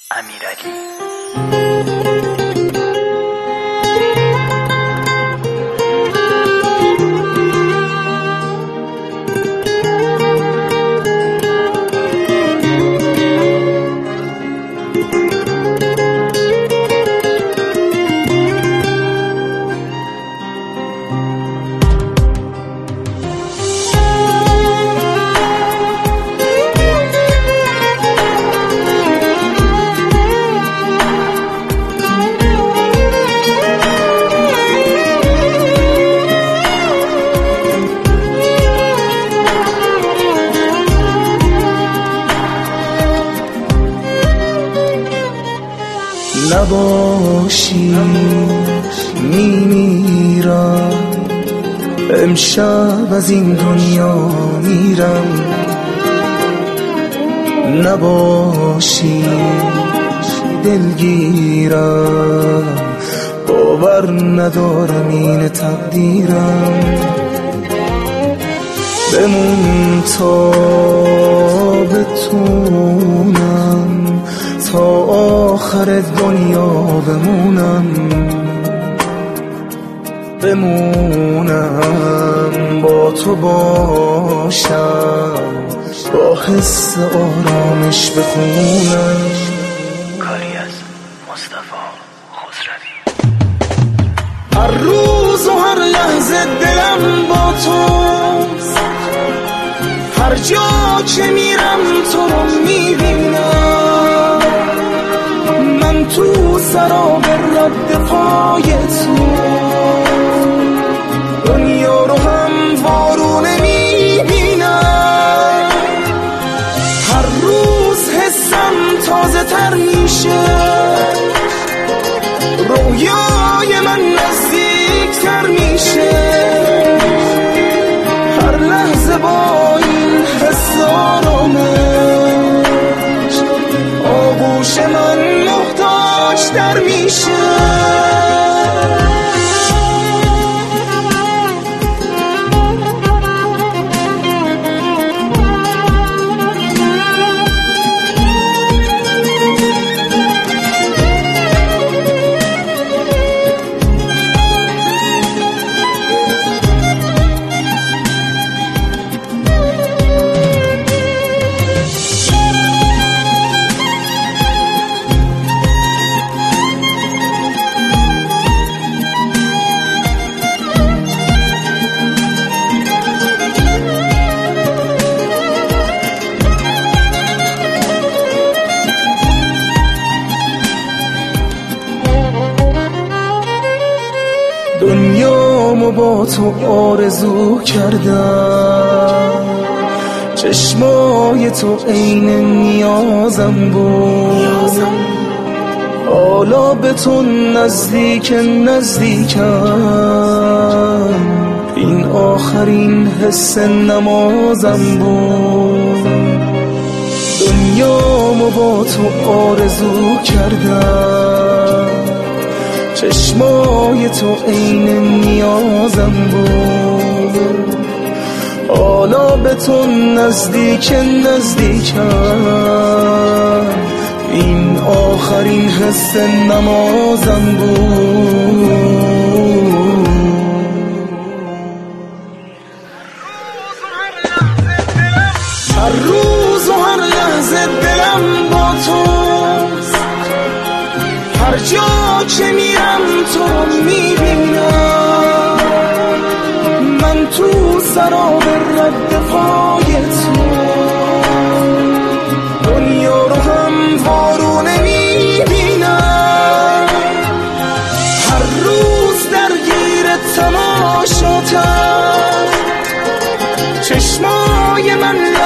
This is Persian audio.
امیرعلی. نباشی میمیرم، امشب از این دنیا میرم. نباشی دلگیرم، باور ندارم این تقدیرم. بمون تا بتونم، تا آخر دنیا بمونم. بمونم با تو باشم، با حس آرامش بخونم. کاری از مصطفی خسروی. هر روز و هر لحظه دلم با توست، هر جا که میرم تو رو میبینم. من تو سراب رد پای تو، دنیا رو هم وارونه میبینم. هر روز حسم تازه تر میشه، رویای من نزدیک تر میشه. هر لحظه با این حس آرامش، آغوش من محتاج تر میشه. دنیامو با تو آرزو کردم، چشمای تو عین نیازم بود. حالا به تو نزدیکم، این آخرین حس نمازم بود. دنیامو با تو آرزو کردم، چشمای تو عین نیازم بود. حالا به تو نزدیکم، این آخرین حس نمازم بود. هر روز و هر لحظه دلم با توست، هر جا که میرم تو میبینم. من تو سراب رد پای تو، دنیا رو هم وارونه میبینم. هر روز درگیر تماشاتم، چشمای من